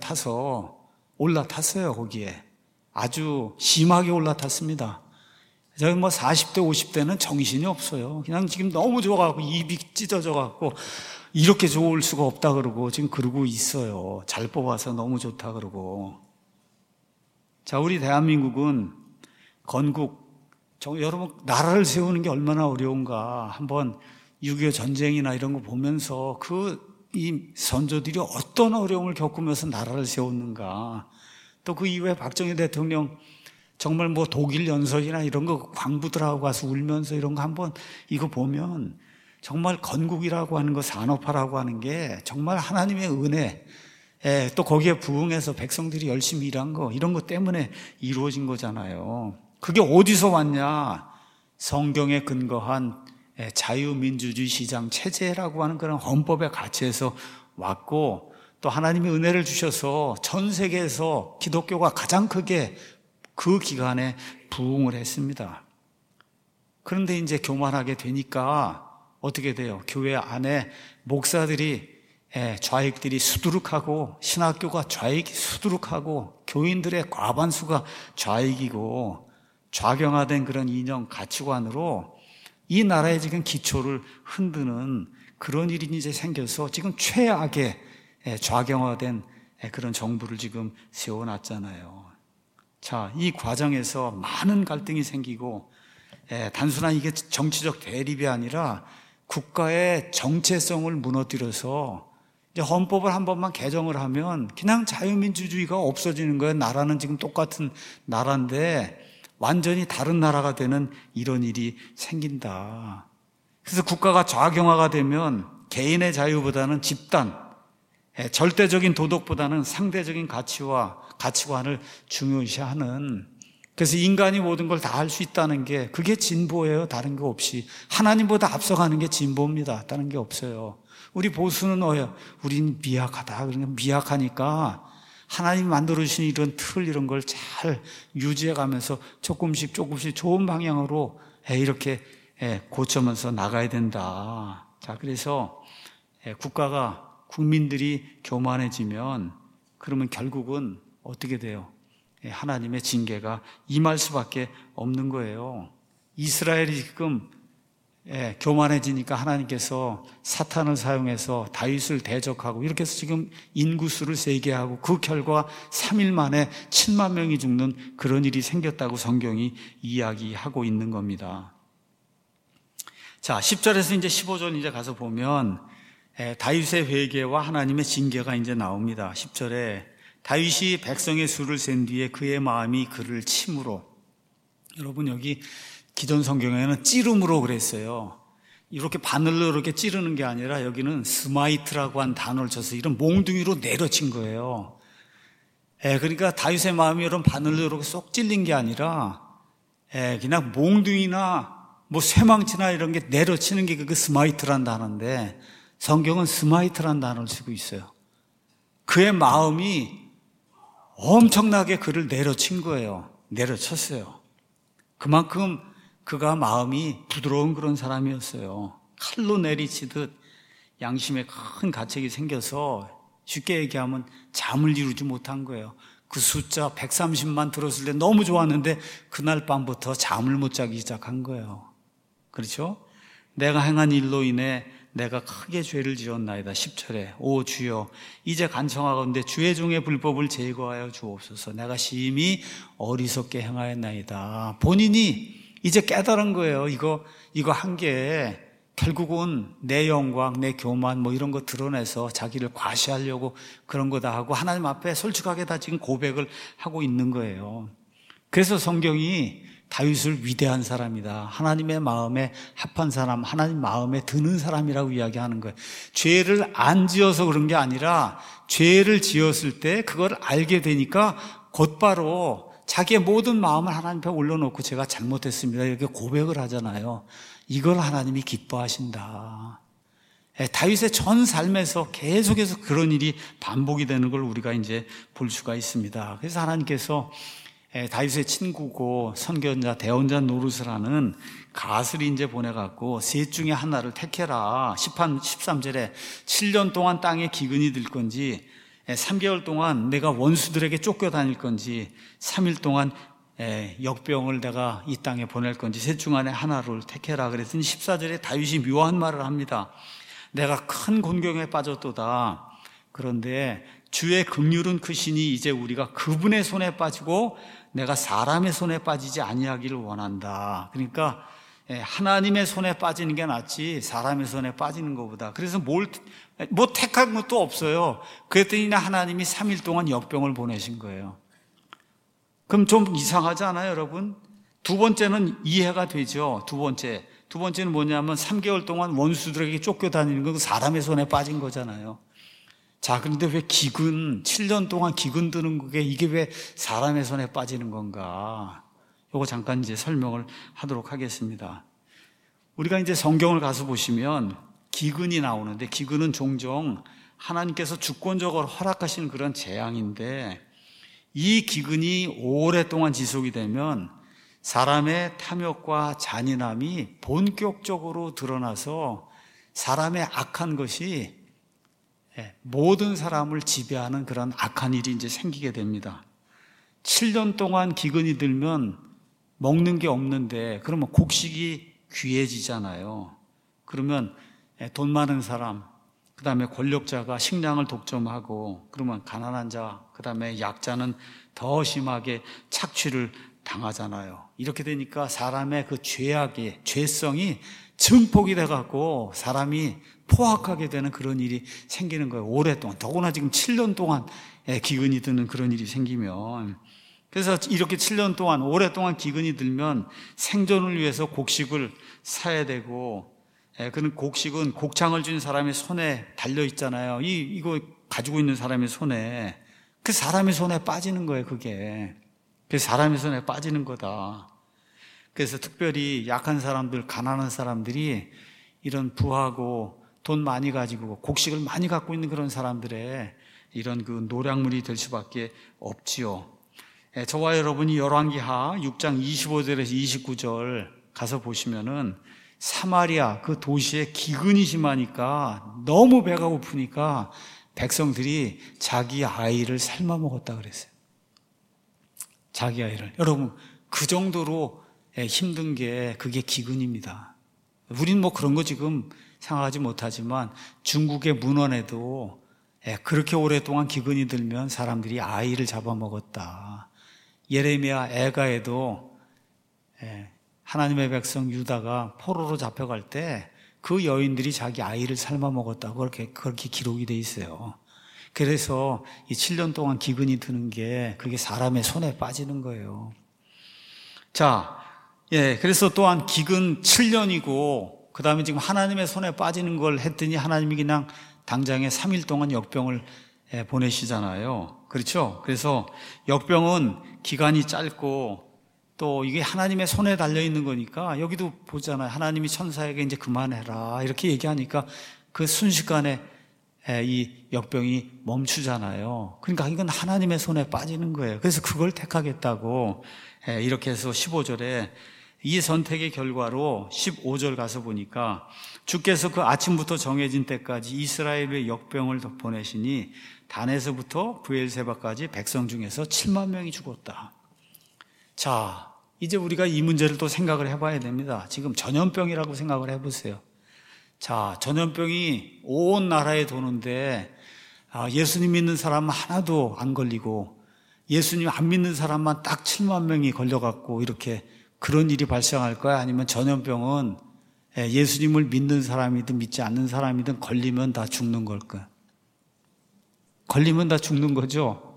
올라탔어요. 거기에 아주 심하게 올라탔습니다. 저희 40대 50대는 정신이 없어요. 그냥 지금 너무 좋아가고 입이 찢어져가고 이렇게 좋을 수가 없다 그러고 지금 그러고 있어요. 잘 뽑아서 너무 좋다 그러고. 자, 우리 대한민국은 여러분, 나라를 세우는 게 얼마나 어려운가 한번 6.25 전쟁이나 이런 거 보면서 이 선조들이 어떤 어려움을 겪으면서 나라를 세웠는가, 또 그 이후에 박정희 대통령 정말 독일 연설이나 이런 거 광부들하고 가서 울면서 이런 거 한번 이거 보면 정말 건국이라고 하는 거, 산업화라고 하는 게 정말 하나님의 은혜, 또 거기에 부응해서 백성들이 열심히 일한 거, 이런 것 때문에 이루어진 거잖아요. 그게 어디서 왔냐? 성경에 근거한 자유민주주의 시장 체제라고 하는 그런 헌법의 가치에서 왔고, 또 하나님의 은혜를 주셔서 전 세계에서 기독교가 가장 크게 그 기간에 부흥을 했습니다. 그런데 이제 교만하게 되니까 어떻게 돼요? 교회 안에 목사들이 좌익들이 수두룩하고, 신학교가 좌익이 수두룩하고, 교인들의 과반수가 좌익이고, 좌경화된 그런 이념 가치관으로 이 나라의 지금 기초를 흔드는 그런 일이 이제 생겨서 지금 최악의 좌경화된 그런 정부를 지금 세워놨잖아요. 자, 이 과정에서 많은 갈등이 생기고, 단순한 이게 정치적 대립이 아니라 국가의 정체성을 무너뜨려서 이제 헌법을 한 번만 개정을 하면 그냥 자유민주주의가 없어지는 거예요. 나라는 지금 똑같은 나라인데 완전히 다른 나라가 되는 이런 일이 생긴다. 그래서 국가가 좌경화가 되면 개인의 자유보다는 집단, 절대적인 도덕보다는 상대적인 가치관을 중요시하는, 그래서 인간이 모든 걸 다 할 수 있다는 게 그게 진보예요. 다른 거 없이. 하나님보다 앞서가는 게 진보입니다. 다른 게 없어요. 우리 보수는 우린 미약하다. 그러니까 미약하니까 하나님 만들어주신 이런 틀, 이런 걸 잘 유지해가면서 조금씩 좋은 방향으로 이렇게 고쳐면서 나가야 된다. 자, 그래서 국민들이 교만해지면 그러면 결국은 어떻게 돼요? 하나님의 징계가 임할 수밖에 없는 거예요. 이스라엘이 지금 교만해지니까 하나님께서 사탄을 사용해서 다윗을 대적하고 이렇게 해서 지금 인구수를 세게 하고 그 결과 3일 만에 7만 명이 죽는 그런 일이 생겼다고 성경이 이야기하고 있는 겁니다. 자, 10절에서 이제 15절 이제 가서 보면 다윗의 회개와 하나님의 징계가 이제 나옵니다. 10절에 다윗이 백성의 수를 센 뒤에 그의 마음이 그를 침으로, 여러분 여기 기존 성경에는 찌름으로 그랬어요. 이렇게 바늘로 이렇게 찌르는 게 아니라 여기는 스마이트라고 한 단어를 쳐서 이런 몽둥이로 내려친 거예요. 그러니까 다윗의 마음이 이런 바늘로 이렇게 쏙 찔린 게 아니라 그냥 몽둥이나 쇠망치나 이런 게 내려치는 게 그 스마이트란 단어인데 성경은 스마이트란 단어를 쓰고 있어요. 그의 마음이 엄청나게 그를 내려친 거예요. 내려쳤어요. 그만큼 그가 마음이 부드러운 그런 사람이었어요. 칼로 내리치듯 양심에 큰 가책이 생겨서 쉽게 얘기하면 잠을 이루지 못한 거예요. 그 숫자 130만 들었을 때 너무 좋았는데 그날 밤부터 잠을 못 자기 시작한 거예요. 그렇죠? 내가 행한 일로 인해 내가 크게 죄를 지었나이다. 10절에 오 주여 이제 간청하건대 주의 종의 불법을 제거하여 주옵소서. 내가 심히 어리석게 행하였나이다. 본인이 이제 깨달은 거예요. 이거 한 게 결국은 내 영광, 내 교만 이런 거 드러내서 자기를 과시하려고 그런 거다 하고 하나님 앞에 솔직하게 다 지금 고백을 하고 있는 거예요. 그래서 성경이 다윗을 위대한 사람이다. 하나님의 마음에 합한 사람, 하나님 마음에 드는 사람이라고 이야기하는 거예요. 죄를 안 지어서 그런 게 아니라 죄를 지었을 때 그걸 알게 되니까 곧바로 자기의 모든 마음을 하나님 앞에 올려놓고 제가 잘못했습니다. 이렇게 고백을 하잖아요. 이걸 하나님이 기뻐하신다. 다윗의 전 삶에서 계속해서 그런 일이 반복이 되는 걸 우리가 이제 볼 수가 있습니다. 그래서 하나님께서 다윗의 친구고 선견자, 대언자 노릇을 하는 갓을 이제 보내갖고 셋 중에 하나를 택해라. 13절에 7년 동안 땅에 기근이 들 건지 3개월 동안 내가 원수들에게 쫓겨다닐 건지 3일 동안 역병을 내가 이 땅에 보낼 건지 셋 중 안에 하나를 택해라. 그랬더니 14절에 다윗이 묘한 말을 합니다. 내가 큰 곤경에 빠졌도다. 그런데 주의 긍휼은 크시니 이제 우리가 그분의 손에 빠지고 내가 사람의 손에 빠지지 아니하기를 원한다. 그러니까 하나님의 손에 빠지는 게 낫지 사람의 손에 빠지는 것보다. 그래서 뭐 택한 것도 없어요. 그랬더니 하나님이 3일 동안 역병을 보내신 거예요. 그럼 좀 이상하지 않아요, 여러분? 두 번째는 이해가 되죠. 두 번째는 뭐냐면 3개월 동안 원수들에게 쫓겨다니는 건 사람의 손에 빠진 거잖아요. 자, 그런데 왜 7년 동안 기근 드는 그게 이게 왜 사람의 손에 빠지는 건가? 요거 잠깐 이제 설명을 하도록 하겠습니다. 우리가 이제 성경을 가서 보시면 기근이 나오는데 기근은 종종 하나님께서 주권적으로 허락하시는 그런 재앙인데 이 기근이 오랫동안 지속이 되면 사람의 탐욕과 잔인함이 본격적으로 드러나서 사람의 악한 것이 모든 사람을 지배하는 그런 악한 일이 이제 생기게 됩니다. 7년 동안 기근이 들면 먹는 게 없는데 그러면 곡식이 귀해지잖아요. 그러면 돈 많은 사람, 그 다음에 권력자가 식량을 독점하고 그러면 가난한 자, 그 다음에 약자는 더 심하게 착취를 당하잖아요. 이렇게 되니까 사람의 그 죄성이 증폭이 돼갖고 사람이 포악하게 되는 그런 일이 생기는 거예요. 오랫동안. 더구나 지금 7년 동안 기근이 드는 그런 일이 생기면. 그래서 이렇게 7년 동안, 오랫동안 기근이 들면 생존을 위해서 곡식을 사야 되고, 그런 곡식은 곡창을 준 사람의 손에 달려 있잖아요. 이거 가지고 있는 사람의 손에. 그 사람의 손에 빠지는 거예요, 그게. 그 사람의 손에 빠지는 거다. 그래서 특별히 약한 사람들, 가난한 사람들이 이런 부하고 돈 많이 가지고 곡식을 많이 갖고 있는 그런 사람들의 이런 그 노략물이 될 수밖에 없지요. 저와 여러분이 열왕기하 6장 25절에서 29절 가서 보시면은 사마리아 그 도시에 기근이 심하니까 너무 배가 고프니까 백성들이 자기 아이를 삶아 먹었다 그랬어요. 자기 아이를. 여러분, 그 정도로 힘든 게 그게 기근입니다. 우린 뭐 그런 거 지금 생각하지 못하지만 중국의 문헌에도 그렇게 오랫동안 기근이 들면 사람들이 아이를 잡아먹었다. 예레미야 애가에도 하나님의 백성 유다가 포로로 잡혀갈 때 그 여인들이 자기 아이를 삶아 먹었다고 그렇게 기록이 돼 있어요. 그래서 이 7년 동안 기근이 드는 게 그게 사람의 손에 빠지는 거예요. 자, 그래서 또한 기근 7년이고 그 다음에 지금 하나님의 손에 빠지는 걸 했더니 하나님이 그냥 당장에 3일 동안 역병을 보내시잖아요. 그렇죠? 그래서 역병은 기간이 짧고 또 이게 하나님의 손에 달려있는 거니까 여기도 보잖아요. 하나님이 천사에게 이제 그만해라 이렇게 얘기하니까 그 순식간에 이 역병이 멈추잖아요. 그러니까 이건 하나님의 손에 빠지는 거예요. 그래서 그걸 택하겠다고 이렇게 해서 15절에 이 선택의 결과로 15절 가서 보니까 주께서 그 아침부터 정해진 때까지 이스라엘의 역병을 보내시니 단에서부터 브엘세바까지 백성 중에서 7만 명이 죽었다. 자, 이제 우리가 이 문제를 또 생각을 해봐야 됩니다. 지금 전염병이라고 생각을 해보세요. 자, 전염병이 온 나라에 도는데 예수님 믿는 사람은 하나도 안 걸리고 예수님 안 믿는 사람만 딱 7만 명이 걸려갖고 이렇게 그런 일이 발생할 거야? 아니면 전염병은 예수님을 믿는 사람이든 믿지 않는 사람이든 걸리면 다 죽는 걸까? 걸리면 다 죽는 거죠?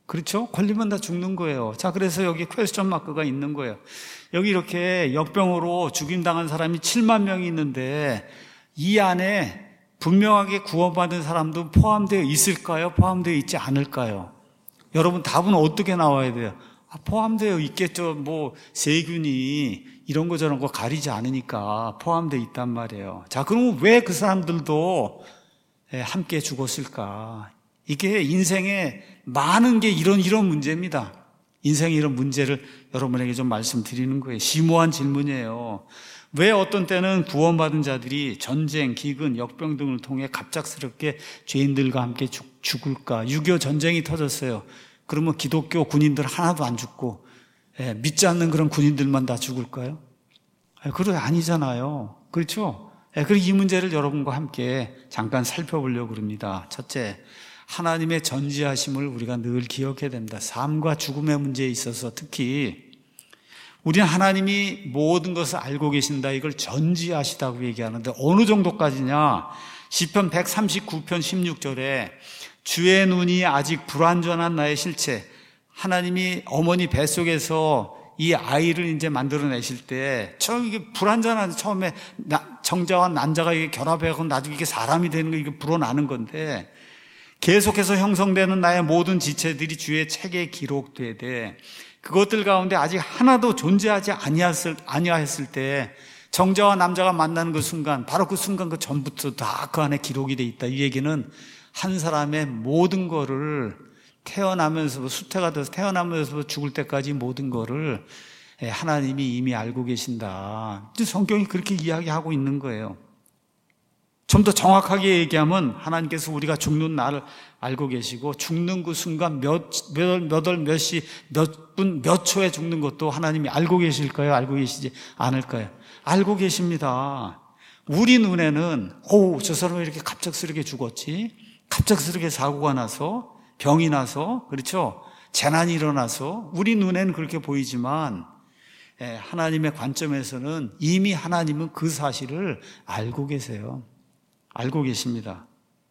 그렇죠? 걸리면 다 죽는 거예요. 자, 그래서 여기 퀘스천 마크가 있는 거예요. 여기 이렇게 역병으로 죽임당한 사람이 7만 명이 있는데 이 안에 분명하게 구원받은 사람도 포함되어 있을까요? 포함되어 있지 않을까요? 여러분 답은 어떻게 나와야 돼요? 포함되어 있겠죠. 뭐 세균이 이런 거 저런 거 가리지 않으니까 포함되어 있단 말이에요. 자, 그러면 왜 그 사람들도 함께 죽었을까? 이게 인생에 많은 게 이런 문제입니다. 인생의 이런 문제를 여러분에게 좀 말씀드리는 거예요. 심오한 질문이에요. 왜 어떤 때는 구원받은 자들이 전쟁, 기근, 역병 등을 통해 갑작스럽게 죄인들과 함께 죽을까? 6.25 전쟁이 터졌어요. 그러면 기독교 군인들 하나도 안 죽고 믿지 않는 그런 군인들만 다 죽을까요? 그거 아니잖아요. 그렇죠? 그리고 이 문제를 여러분과 함께 잠깐 살펴보려고 합니다. 첫째, 하나님의 전지하심을 우리가 늘 기억해야 됩니다. 삶과 죽음의 문제에 있어서 특히 우리는 하나님이 모든 것을 알고 계신다, 이걸 전지하시다고 얘기하는데 어느 정도까지냐? 시편 139편 16절에 주의 눈이 아직 불완전한 나의 실체, 하나님이 어머니 뱃속에서 이 아이를 이제 만들어내실 때 이게 불완전한, 처음에 정자와 난자가 이게 결합해서 나중에 이게 사람이 되는 거, 이게 불어나는 건데 계속해서 형성되는 나의 모든 지체들이 주의 책에 기록되되 그것들 가운데 아직 하나도 존재하지 아니하였을 때 정자와 남자가 만나는 그 순간, 바로 그 순간 그 전부터 다 그 안에 기록이 돼 있다. 이 얘기는 한 사람의 모든 거를 태어나면서 수태가 돼서 태어나면서 죽을 때까지 모든 거를 하나님이 이미 알고 계신다. 성경이 그렇게 이야기하고 있는 거예요. 좀 더 정확하게 얘기하면 하나님께서 우리가 죽는 날을 알고 계시고 죽는 그 순간 몇 월, 몇 시, 몇 분, 몇 초에 죽는 것도 하나님이 알고 계실까요? 알고 계시지 않을까요? 알고 계십니다. 우리 눈에는 저 사람이 이렇게 갑작스럽게 죽었지? 갑작스럽게 사고가 나서, 병이 나서, 그렇죠? 재난이 일어나서 우리 눈에는 그렇게 보이지만 하나님의 관점에서는 이미 하나님은 그 사실을 알고 계세요. 알고 계십니다.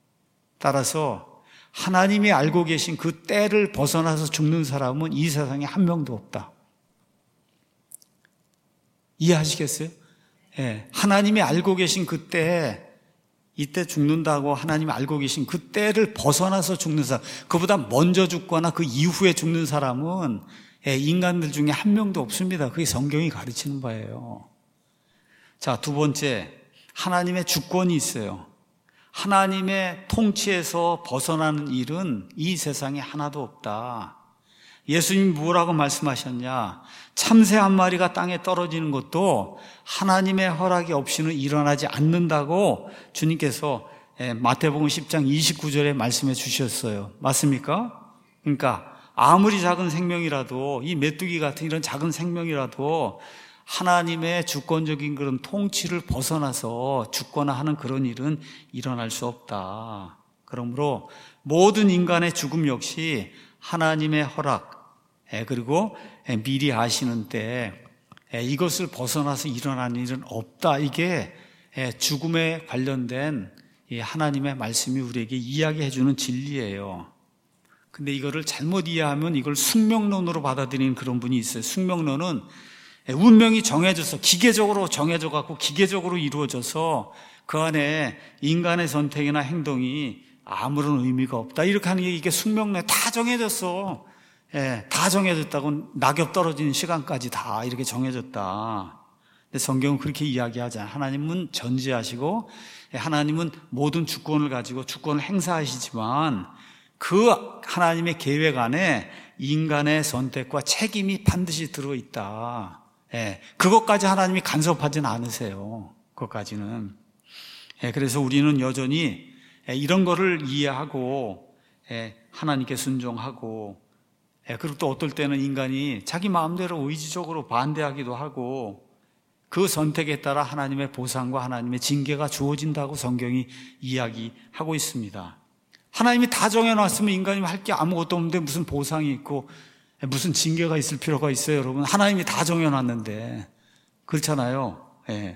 따라서 하나님이 알고 계신 그 때를 벗어나서 죽는 사람은 이 세상에 한 명도 없다. 이해하시겠어요? 하나님이 알고 계신 그 때에, 이때 죽는다고 하나님이 알고 계신 그 때를 벗어나서 죽는 사람, 그보다 먼저 죽거나 그 이후에 죽는 사람은 인간들 중에 한 명도 없습니다. 그게 성경이 가르치는 바예요. 자, 두 번째, 하나님의 주권이 있어요. 하나님의 통치에서 벗어나는 일은 이 세상에 하나도 없다. 예수님이 뭐라고 말씀하셨냐? 참새 한 마리가 땅에 떨어지는 것도 하나님의 허락이 없이는 일어나지 않는다고 주님께서 마태복음 10장 29절에 말씀해 주셨어요. 맞습니까? 그러니까 아무리 작은 생명이라도, 이 메뚜기 같은 이런 작은 생명이라도 하나님의 주권적인 그런 통치를 벗어나서 죽거나 하는 그런 일은 일어날 수 없다. 그러므로 모든 인간의 죽음 역시 하나님의 허락, 그리고 미리 아시는 때 이것을 벗어나서 일어나는 일은 없다. 이게 죽음에 관련된 하나님의 말씀이 우리에게 이야기해 주는 진리예요. 근데 이거를 잘못 이해하면 이걸 숙명론으로 받아들이는 그런 분이 있어요. 숙명론은 운명이 정해져서 기계적으로 정해져 갖고 기계적으로 이루어져서 그 안에 인간의 선택이나 행동이 아무런 의미가 없다. 이렇게 하는 게 이게 숙명론에 다 정해졌어. 다 정해졌다고 낙엽 떨어지는 시간까지 다 이렇게 정해졌다. 근데 성경은 그렇게 이야기하잖아요. 하나님은 전지하시고 하나님은 모든 주권을 가지고 주권을 행사하시지만 그 하나님의 계획 안에 인간의 선택과 책임이 반드시 들어있다. 그것까지 하나님이 간섭하지는 않으세요. 그것까지는. 그래서 우리는 여전히 이런 거를 이해하고 하나님께 순종하고, 그리고 또 어떨 때는 인간이 자기 마음대로 의지적으로 반대하기도 하고 그 선택에 따라 하나님의 보상과 하나님의 징계가 주어진다고 성경이 이야기하고 있습니다. 하나님이 다 정해놨으면 인간이 할 게 아무것도 없는데 무슨 보상이 있고 무슨 징계가 있을 필요가 있어요, 여러분. 하나님이 다 정해놨는데. 그렇잖아요.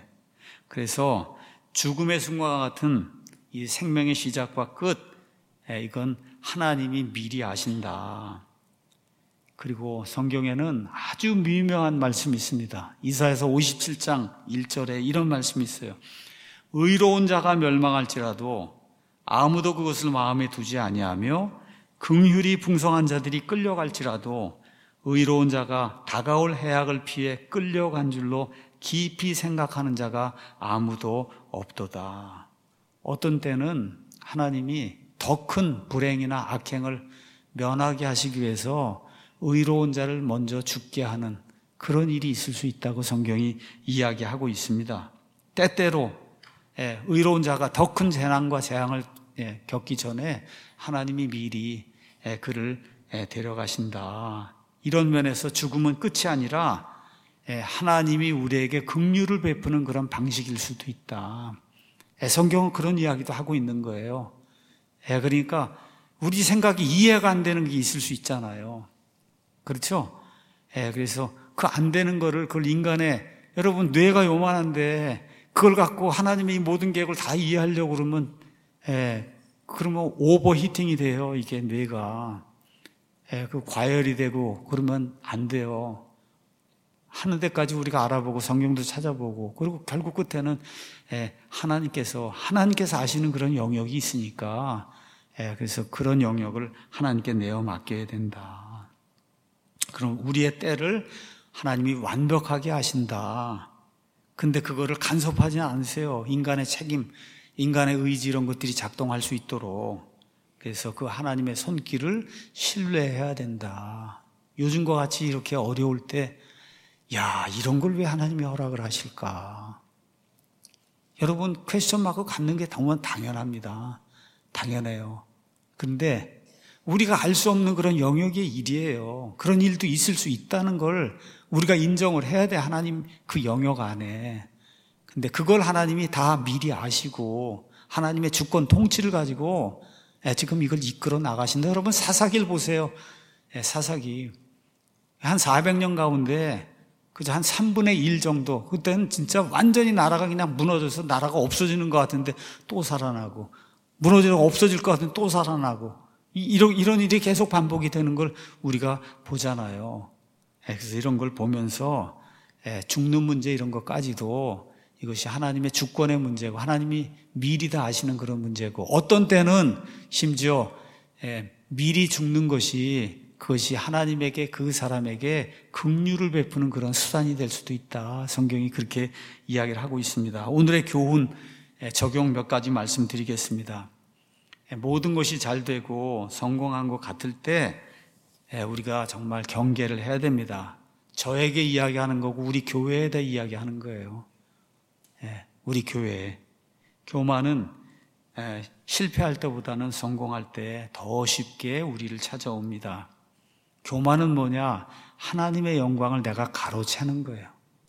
그래서 죽음의 순간과 같은 이 생명의 시작과 끝, 이건 하나님이 미리 아신다. 그리고 성경에는 아주 미묘한 말씀이 있습니다. 이사야서 57장 1절에 이런 말씀이 있어요. 의로운 자가 멸망할지라도 아무도 그것을 마음에 두지 아니하며 긍휼이 풍성한 자들이 끌려갈지라도 의로운 자가 다가올 해악을 피해 끌려간 줄로 깊이 생각하는 자가 아무도 없도다. 어떤 때는 하나님이 더 큰 불행이나 악행을 면하게 하시기 위해서 의로운 자를 먼저 죽게 하는 그런 일이 있을 수 있다고 성경이 이야기하고 있습니다. 때때로 의로운 자가 더 큰 재난과 재앙을 겪기 전에 하나님이 미리 그를 데려가신다. 이런 면에서 죽음은 끝이 아니라 하나님이 우리에게 긍휼을 베푸는 그런 방식일 수도 있다. 성경은 그런 이야기도 하고 있는 거예요. 그러니까 우리 생각이 이해가 안 되는 게 있을 수 있잖아요. 그렇죠? 그래서 그 안 되는 거를 그걸 인간의 여러분 뇌가 요만한데 그걸 갖고 하나님의 모든 계획을 다 이해하려고 그러면 그러면 오버히팅이 돼요. 이게 뇌가 그 과열이 되고 그러면 안 돼요. 하는 데까지 우리가 알아보고 성경도 찾아보고 그리고 결국 끝에는 하나님께서 아시는 그런 영역이 있으니까 그래서 그런 영역을 하나님께 내어 맡겨야 된다. 그럼 우리의 때를 하나님이 완벽하게 하신다. 근데 그거를 간섭하지 않으세요. 인간의 책임, 인간의 의지 이런 것들이 작동할 수 있도록. 그래서 그 하나님의 손길을 신뢰해야 된다. 요즘과 같이 이렇게 어려울 때 이런 걸 왜 하나님이 허락을 하실까? 여러분 퀘스천 마크 갖는 게 당연합니다. 당연해요. 그런데 우리가 알 수 없는 그런 영역의 일이에요. 그런 일도 있을 수 있다는 걸 우리가 인정을 해야 돼. 하나님 그 영역 안에. 근데 그걸 하나님이 다 미리 아시고 하나님의 주권 통치를 가지고 지금 이걸 이끌어 나가신다. 여러분 사사기를 보세요. 사사기 한 400년 가운데 그저 한 3분의 1 정도, 그때는 진짜 완전히 나라가 그냥 무너져서 나라가 없어지는 것 같은데 또 살아나고, 무너져서 없어질 것 같은데 또 살아나고, 이런 일이 계속 반복이 되는 걸 우리가 보잖아요. 그래서 이런 걸 보면서 죽는 문제 이런 것까지도 이것이 하나님의 주권의 문제고 하나님이 미리 다 아시는 그런 문제고, 어떤 때는 심지어 미리 죽는 것이 그것이 하나님에게 그 사람에게 긍휼을 베푸는 그런 수단이 될 수도 있다. 성경이 그렇게 이야기를 하고 있습니다. 오늘의 교훈 적용 몇 가지 말씀드리겠습니다. 모든 것이 잘 되고 성공한 것 같을 때 우리가 정말 경계를 해야 됩니다. 저에게 이야기하는 거고 우리 교회에 대해 이야기하는 거예요. 우리 교회에. 교만은 실패할 때보다는 성공할 때 더 쉽게 우리를 찾아옵니다. 교만은 뭐냐? 하나님의 영광을 내가 가로채는 거예요.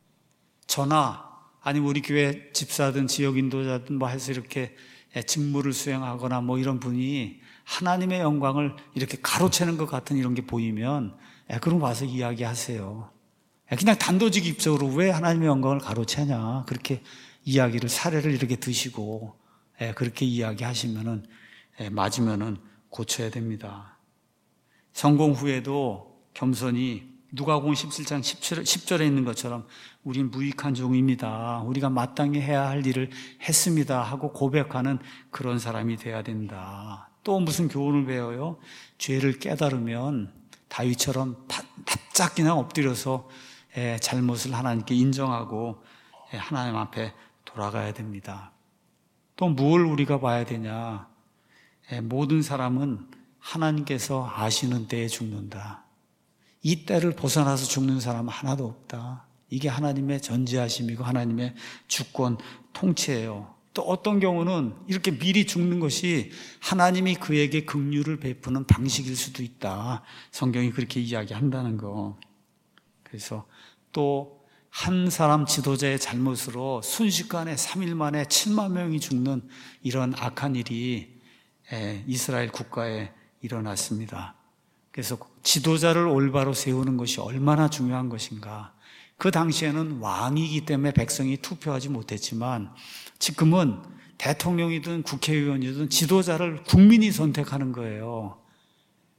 저나 아니면 우리 교회 집사든 지역 인도자든 뭐 해서 이렇게 직무를 수행하거나 뭐 이런 분이 하나님의 영광을 이렇게 가로채는 것 같은 이런 게 보이면 그럼 와서 이야기하세요. 그냥 단도직입적으로 왜 하나님의 영광을 가로채냐 그렇게 이야기를 사례를 이렇게 드시고 그렇게 이야기하시면은 맞으면은 고쳐야 됩니다. 성공 후에도 겸손히 누가복음 17장 10절에 있는 것처럼 우린 무익한 종입니다. 우리가 마땅히 해야 할 일을 했습니다 하고 고백하는 그런 사람이 돼야 된다. 또 무슨 교훈을 배워요? 죄를 깨달으면 다윗처럼 납작 그냥 엎드려서 잘못을 하나님께 인정하고 하나님 앞에 돌아가야 됩니다. 또 뭘 우리가 봐야 되냐? 모든 사람은 하나님께서 아시는 때에 죽는다. 이 때를 벗어나서 죽는 사람은 하나도 없다. 이게 하나님의 전지하심이고 하나님의 주권 통치예요. 또 어떤 경우는 이렇게 미리 죽는 것이 하나님이 그에게 긍휼을 베푸는 방식일 수도 있다. 성경이 그렇게 이야기한다는 거. 그래서 또 한 사람 지도자의 잘못으로 순식간에 3일 만에 7만 명이 죽는 이런 악한 일이 이스라엘 국가에 일어났습니다. 그래서 지도자를 올바로 세우는 것이 얼마나 중요한 것인가. 그 당시에는 왕이기 때문에 백성이 투표하지 못했지만 지금은 대통령이든 국회의원이든 지도자를 국민이 선택하는 거예요.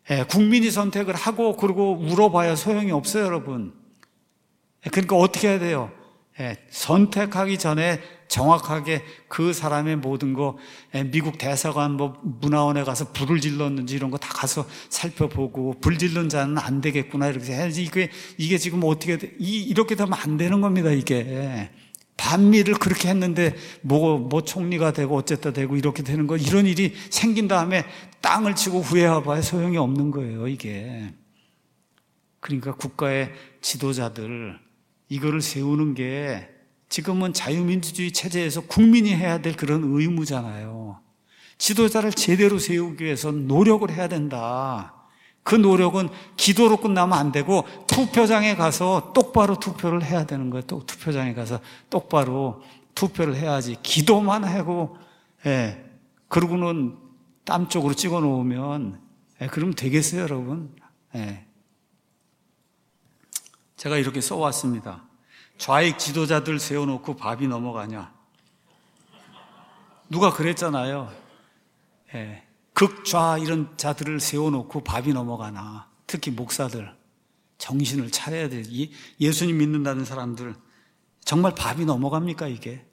국민이 선택을 하고 그리고 울어봐야 소용이 없어요, 여러분. 그러니까 어떻게 해야 돼요? 선택하기 전에 정확하게 그 사람의 모든 거, 미국 대사관 문화원에 가서 불을 질렀는지 이런 거 다 가서 살펴보고, 불 질른 자는 안 되겠구나 이렇게 해야지. 이게 지금 어떻게 이렇게 되면 안 되는 겁니다. 이게 반미를 그렇게 했는데 뭐 총리가 되고 어쨌다 되고 이렇게 되는 거, 이런 일이 생긴 다음에 땅을 치고 후회해봐야 소용이 없는 거예요. 이게 그러니까 국가의 지도자들 이거를 세우는 게 지금은 자유민주주의 체제에서 국민이 해야 될 그런 의무잖아요. 지도자를 제대로 세우기 위해서 노력을 해야 된다. 그 노력은 기도로 끝나면 안 되고 투표장에 가서 똑바로 투표를 해야 되는 거예요. 또 투표장에 가서 똑바로 투표를 해야지. 기도만 하고 그러고는 땀 쪽으로 찍어 놓으면 그러면 되겠어요, 여러분? 제가 이렇게 써왔습니다. 좌익 지도자들 세워놓고 밥이 넘어가냐? 누가 그랬잖아요. 극좌 이런 자들을 세워놓고 밥이 넘어가나? 특히 목사들 정신을 차려야 돼. 예수님 믿는다는 사람들 정말 밥이 넘어갑니까 이게?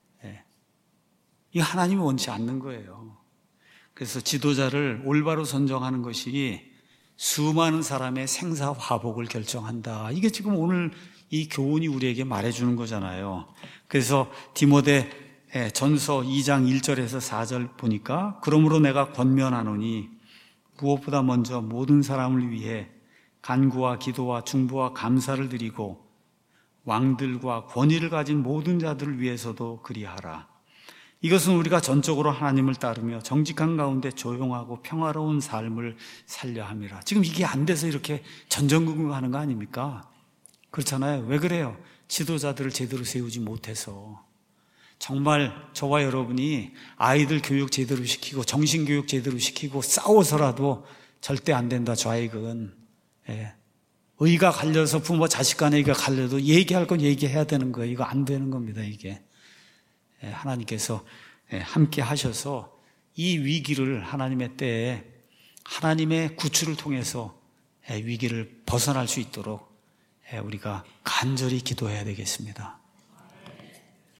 이게 하나님이 원치 않는 거예요. 그래서 지도자를 올바로 선정하는 것이 수많은 사람의 생사화복을 결정한다. 이게 지금 오늘 이 교훈이 우리에게 말해주는 거잖아요. 그래서 디모데 전서 2장 1절에서 4절 보니까 그러므로 내가 권면하노니 무엇보다 먼저 모든 사람을 위해 간구와 기도와 중보와 감사를 드리고 왕들과 권위를 가진 모든 자들을 위해서도 그리하라. 이것은 우리가 전적으로 하나님을 따르며 정직한 가운데 조용하고 평화로운 삶을 살려 함이라. 지금 이게 안 돼서 이렇게 전전긍긍하는 거 아닙니까? 그렇잖아요. 왜 그래요? 지도자들을 제대로 세우지 못해서. 정말 저와 여러분이 아이들 교육 제대로 시키고 정신교육 제대로 시키고 싸워서라도 절대 안 된다. 좌익은 의가 갈려서 부모 자식 간에 의가 갈려도 얘기할 건 얘기해야 되는 거예요. 이거 안 되는 겁니다. 이게 하나님께서 함께 하셔서 이 위기를 하나님의 때에 하나님의 구출을 통해서 위기를 벗어날 수 있도록 우리가 간절히 기도해야 되겠습니다.